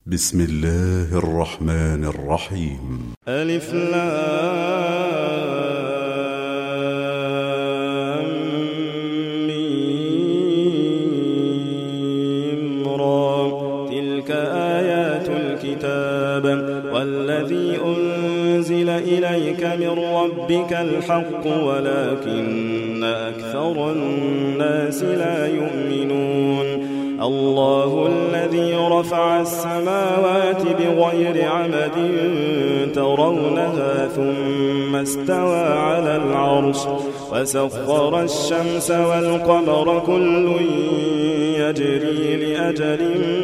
بسم الله الرحمن الرحيم. ألف لام ميم را تلك آيات الكتاب والذي أنزل إليك من ربك الحق ولكن أكثر الناس لا يؤمنون. الله الذي رفع السماوات بغير عمد ترونها ثم استوى على العرش وسخر الشمس والقمر كل يجري لأجل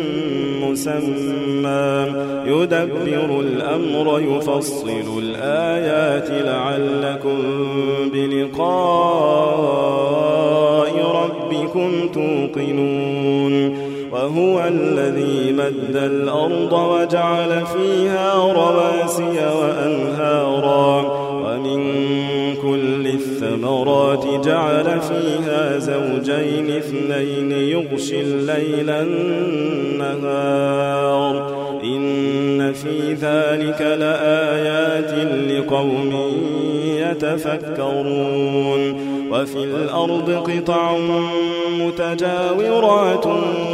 مسمى يدبر الأمر يفصل الآيات لعلكم بلقاء ربكم توقنون. وهو الذي مد الأرض وجعل فيها رواسي وأنهارا ومن كل الثمرات جعل فيها زوجين اثنين يغشي الليل النهار إن في ذلك لآيات لقوم يتفكرون. وفي الأرض قطع متجاورات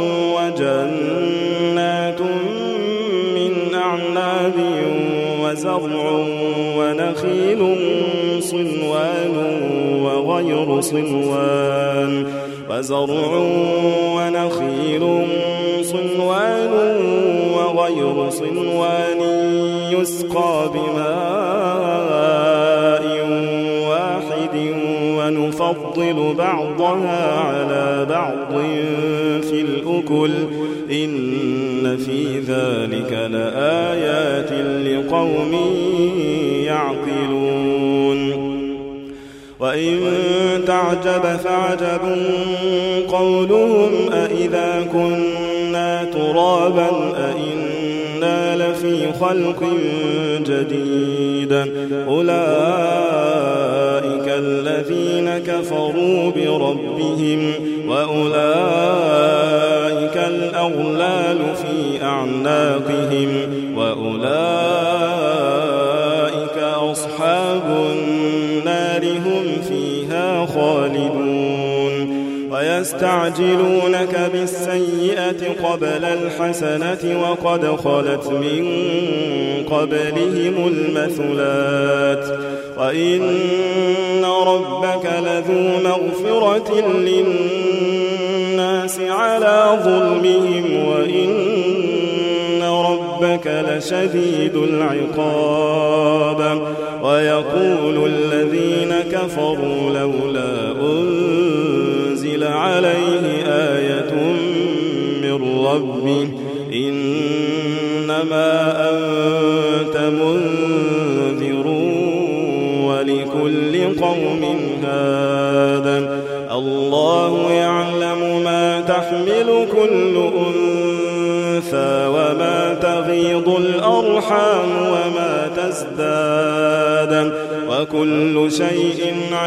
وجنات من أعناب وزرع ونخيل صنوان وغير صنوان يسقى بماء واحد ونفضل بعضها على بعض في الأكل إن في ذلك لآيات لقوم يعقلون. وإن تعجب فعجب قولهم أإذا كنا ترابا أإنا لفي خلق جديد أولئك الذين كفروا بربهم وأولئك الأغلال في أعناقهم وأولئك أصحاب النار هم فيها خالدون. ويستعجلونك بالسيئة قبل الحسنة وقد خلت من قبلهم المثلات وإن ربك لذو مغفرة للناس على ظلمهم وإن ربك لشديد العقاب. ويقول الذين كفروا لولا أنزل عليه آية من ربه إنما أنت منذر ولكل قوم هاد. الله يعلم ما تحمل كل أنثى وما تغيض الأرحام وما تزداد وكل شيء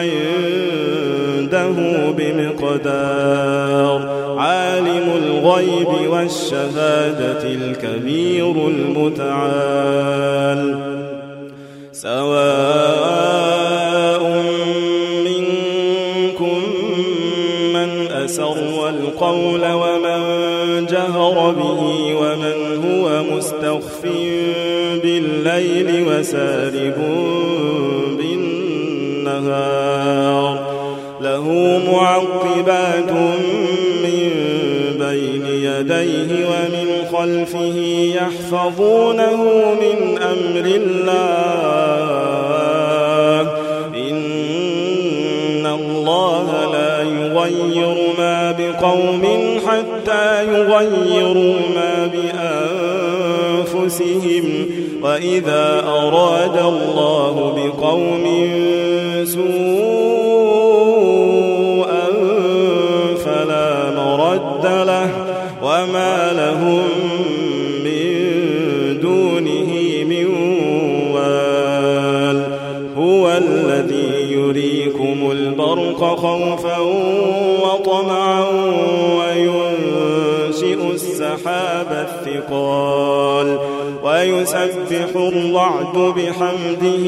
عنده بمقدار. عالم الغيب والشهادة الكبير المتعال. سواء منكم من أسر القول ومن جهر به ومن هو مستخف بالليل وسارب بالنهار له معقبات من بين يديه ومن خلفه يحفظونه من أمر الله إن الله لا يغير ما بقوم حتى يغيروا ما بأنفسهم وإذا أراد الله بقوم سوءا فلا مرد له وما لهم من دونه من وال. هو الذي يريكم البرق خوفا وطمعا وينشئ السحاب الثقال الثقال ويسبح الرعد بحمده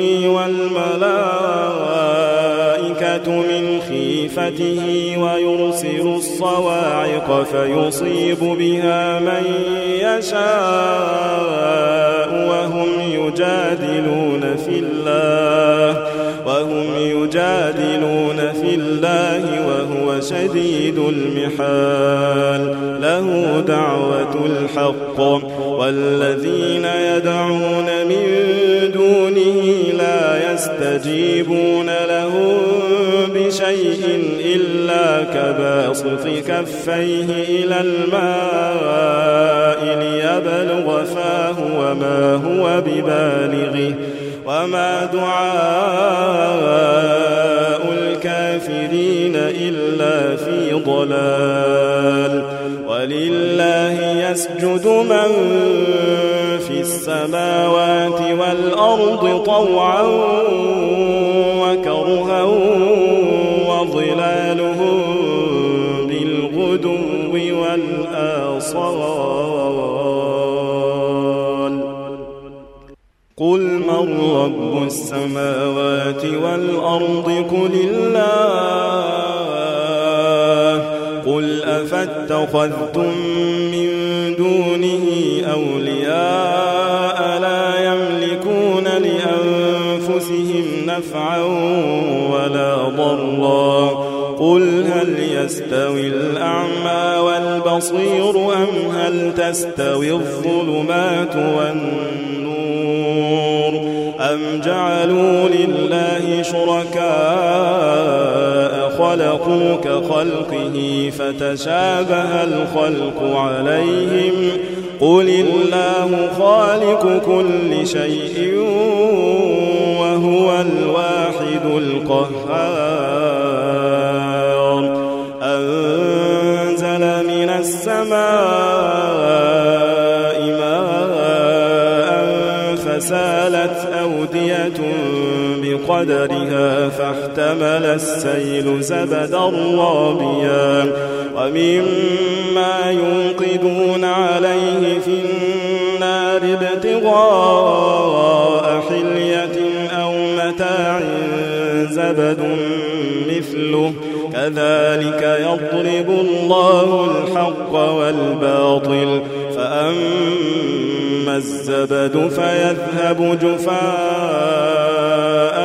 والملائكة من خيفته ويرسل الصواعق فيصيب بها من يشاء وهم يجادلون في الله وهو شديد المحال له دعوة الحق والذين يدعون من دونه لا يستجيبون له بشيء إلا كباسط كفيه إلى الماء ليبلغ فاه وما هو ببالغه وما دعاء الكافرين إلا في ضلال ولله يسجد من في السماوات والأرض طوعا وكرها وظلالهم بالغدو والآصال قل من رب السماوات والأرض قل الله قل أفاتخذتم من دونه أولياء لا يملكون لأنفسهم نفعا ولا ضرا قل هل يستوي الأعمى والبصير أم هل تستوي الظلمات والنور أم جعلوا لله شركاء خلقوا كخلقه فتشابه الخلق عليهم قل الله خالق كل شيء وهو الواحد القهار أنزل من السماء ماء فسالت أودية بقدرها فاحتمل السيل زبدا رابيا ومما يوقدون عليه في النار ابتغاء حلية أو متاع زبد مثله كذلك يضرب الله الحق والباطل فأما الزبد فيذهب جفاء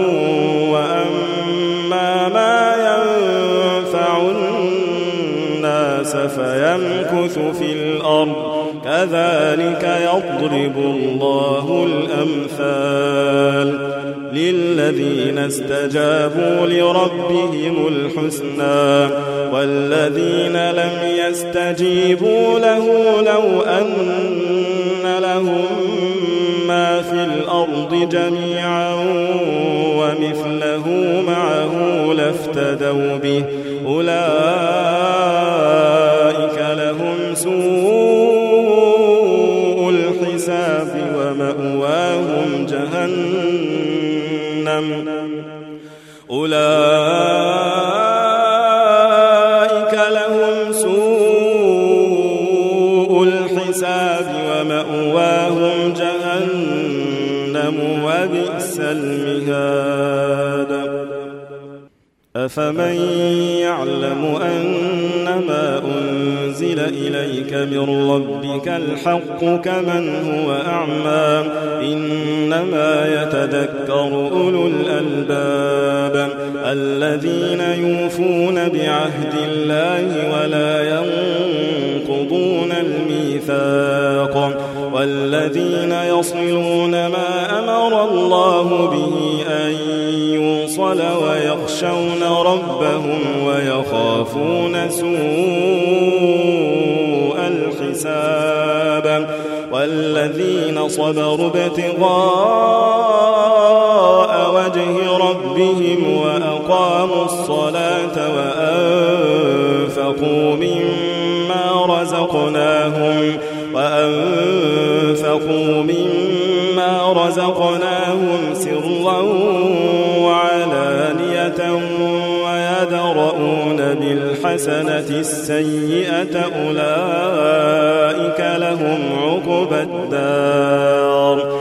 وأما ما ينفع الناس فيمكث في الأرض كذلك يضرب الله الأمثال للذين استجابوا لربهم الحسنى والذين لم يستجيبوا له لو أن لهم ما في الأرض جميعا ومثله معه لافتدوا به أولئك لهم سوء الحساب ومأواهم جهنم أولئك لهم سوء الحساب ومأواهم جهنم وبئس المهاد أفمن يعلم أنما أنزل إليك من ربك الحق كمن هو أعمى إنما يتذكر أولو الألباب الذين يوفون بعهد الله ولا ينقضون الميثاق والذين يصلون ما أمر الله به أن يوصل ويخشون ربهم ويخافون سوء الحساب والذين صبروا ابتغاء وجه ربهم وأقاموا الصلاة وأنفقوا مما رزقناهم سرا وعلانية ويدرؤون بالحسنة السيئة أولئك فأولئك لهم عقبى الدار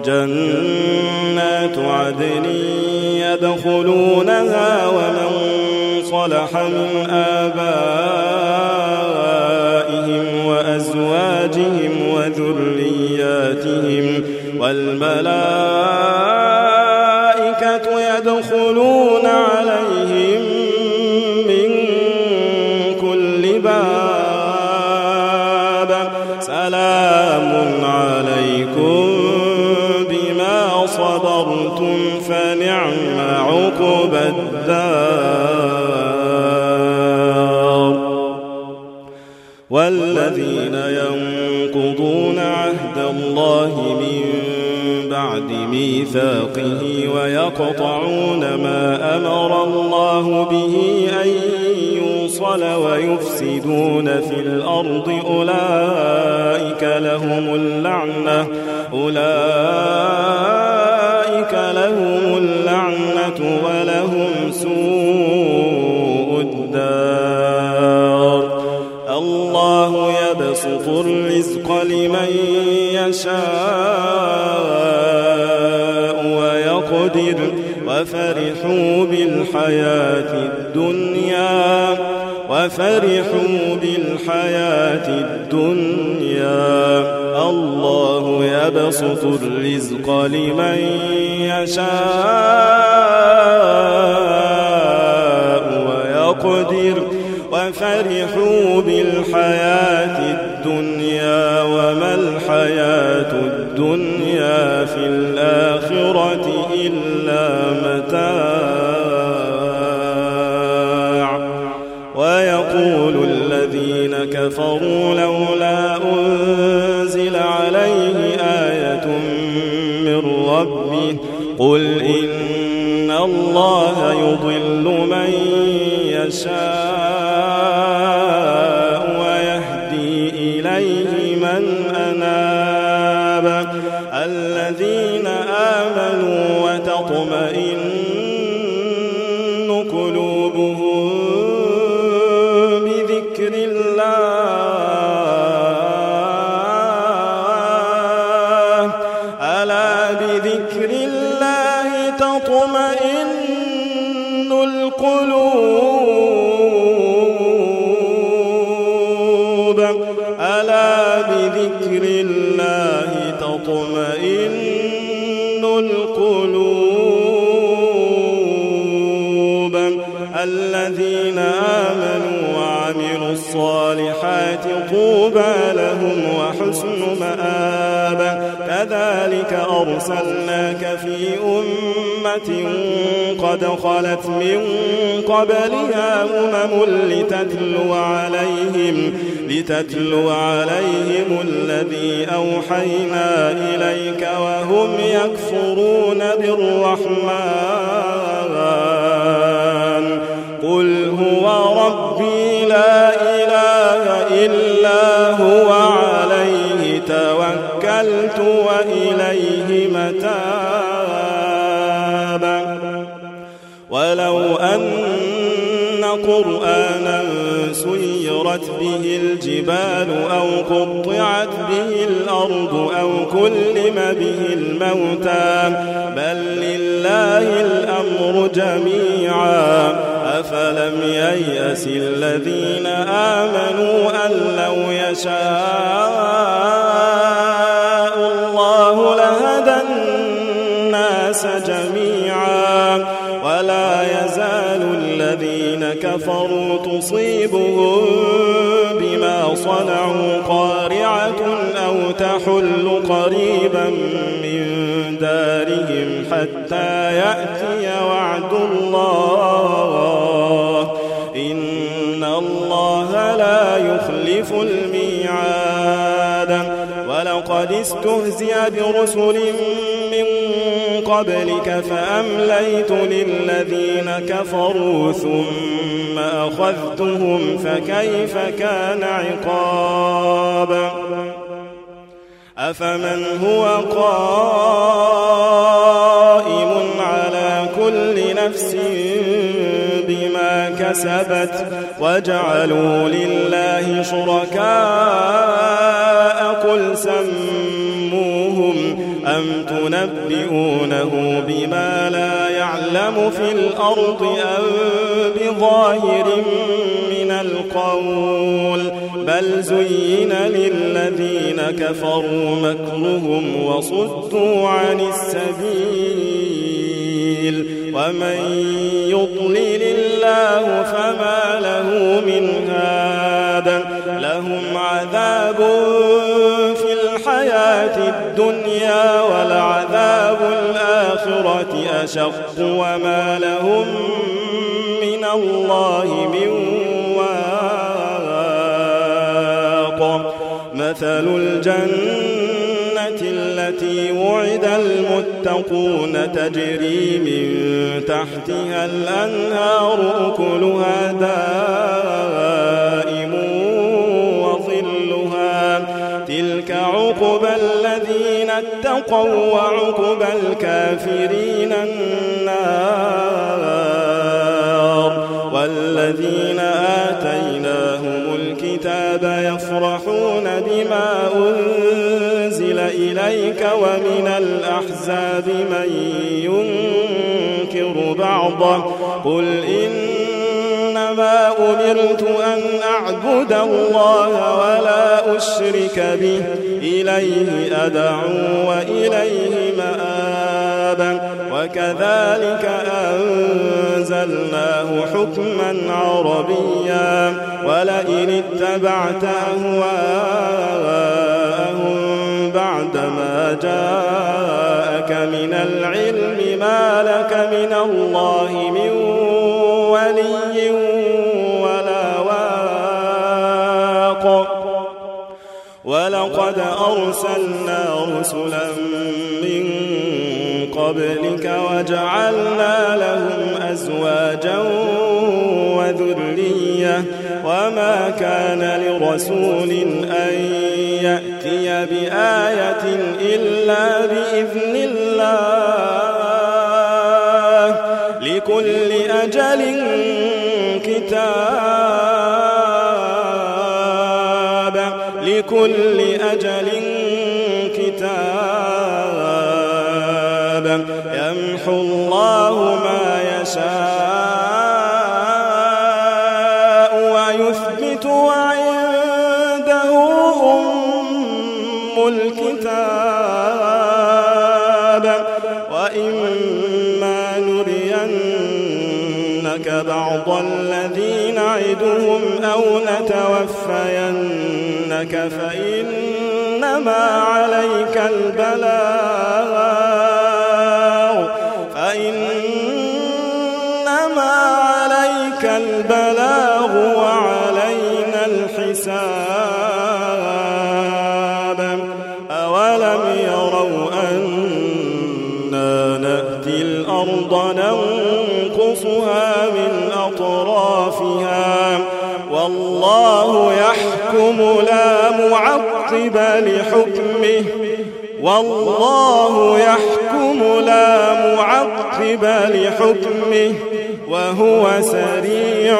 جنات عدن يدخلونها ومن صلح من آبائهم وأزواجهم وذرياتهم والملائكة يدخلون عليهم من كل باب سلام عليكم بما صبرتم فنعم عقبى الدار والذين ينقضون عهد الله من بعد ميثاقه ويقطعون ما أمر الله به أن يوصل ويفسدون في الأرض أولئك لهم اللعنة ولهم سوء الدار الله يبسط الرزق لمن يشاء ويقدر وفرحوا بالحياة الدنيا الله يبسط الرزق لمن يشاء ويقدر وفرحوا بالحياة الدنيا وما الحياة الدنيا في الآخرة إلا متاع ويقول الذين كفروا لولا أنزل عليه آية من ربه قل إن الله يضل من يشاء ويهدي إليه من أناب الذين آمنوا وتطمئن قلوبهم بذكر الله ألا بذكر الله تطمئن القلوب ألا بذكر الله تطمئن القلوب الذين آمنوا وعملوا الصالحات طوبى لهم وحسن مآب كذلك أرسلناك في أمة قد خلت من قبلها أمم لتتلو عليهم الذي أوحينا إليك وهم يكفرون بالرحمن قل هو ربي لا إله إلا هو عليه توكلت وإليه متاب ولو أن قرآنا سيرت به الجبال أو قطعت به الأرض أو كلم به الموتى بل لله الأمر جميعا أفلم ييأس الذين آمنوا أن لو يشاء الله لهدى الناس جميعا ولا يزال الذين كفروا تصيبهم بما صنعوا قارعة أو تحل قريبا من دارهم حتى يأتي وعد الله إن الله لا يخلف الميعاد ولقد استهزئ برسل من قبلك فأمليت للذين كفروا ثم أخذتهم فكيف كان عقاب أفمن هو قائم على كل نفس بما كسبت وجعلوا لله شركاء قل سموهم أم تنبئونه بما لا يعلم في الأرض أم بظاهر من القول بل زين للذين كفروا مكرهم وصدوا عن السبيل ومن يضلل الله فما له من هاد لهم عذاب في الحياة الدنيا ولعذاب الآخرة أشق وما لهم من الله من واق مثل الجنة التي وعد المتقون تجري من تحتها الأنهار أكلها دائم وظلها تلك عقبى الذين اتقوا وعقبى الكافرين النار والذين آتيناهم الكتاب يفرحون بما أنزل إليك ومن الأحزاب من ينكر بعضه قل إنما أمرت أن أعبد الله ولا أشرك به إليه أدعو وإليه مآب وكذلك أنزلناه حكما عربيا ولئن اتبعت أهواءهم بعدما جاءك من العلم ما لك من الله من ولي ولا واق ولقد أرسلنا رسلا من قبلك وجعلنا لهم أزواجا وذرية وما كان لرسول أن يأتي بآية إلا بإذن الله لكل أجل كتاب لكل أجل كتاب يمحو الله ما يشاء ويثبت وعنده أم الكتاب وإما نرينك بعض الذي نعدهم أو نتوفينك فإنما عليك البلاغ وعلينا الحساب أولم يروا أنا نأتي الأرض ننقصها من أطرافها والله يحكم لا معقب لحكمه والله يحكم لا معقب لحكمه وهو سريع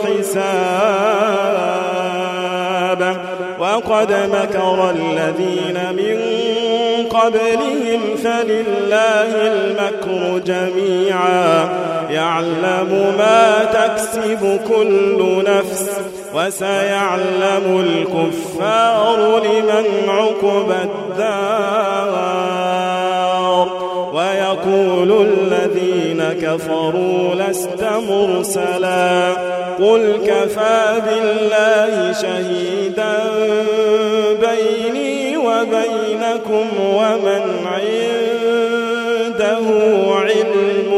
الحساب وقد مكر الذين من قبلهم فلله المكر جميعا يعلم ما تكسب كل نفس وسيعلم الكفار لمن عقبى الدار ويقول الذين كفروا لست مرسلا قل كفى بالله شهيدا بيني وبينكم ومن عنده علم